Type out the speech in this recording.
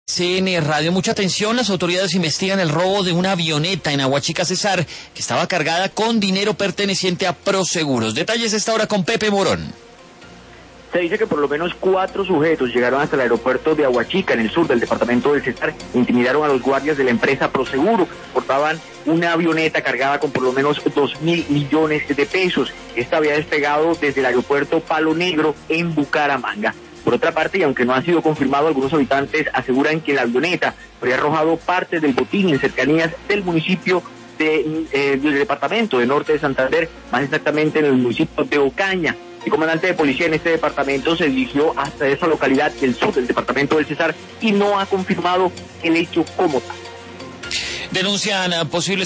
CN Radio, mucha atención, las autoridades investigan el robo de una avioneta en Aguachica, Cesar, que estaba cargada con dinero perteneciente a Proseguros. Detalles esta hora con Pepe Morón. Se dice que por lo menos 4 sujetos llegaron hasta el aeropuerto de Aguachica, en el sur del departamento del Cesar, intimidaron a los guardias de la empresa Proseguro, portaban una avioneta cargada con por lo menos 2.000 millones de pesos. Esta había despegado desde el aeropuerto Palo Negro en Bucaramanga. Por otra parte, y aunque no ha sido confirmado, algunos habitantes aseguran que la avioneta habría arrojado parte del botín en cercanías del municipio del departamento de Norte de Santander, más exactamente en el municipio de Ocaña. El comandante de policía en este departamento se dirigió hasta esa localidad del sur del departamento del Cesar y no ha confirmado el hecho como tal. Denuncian posibles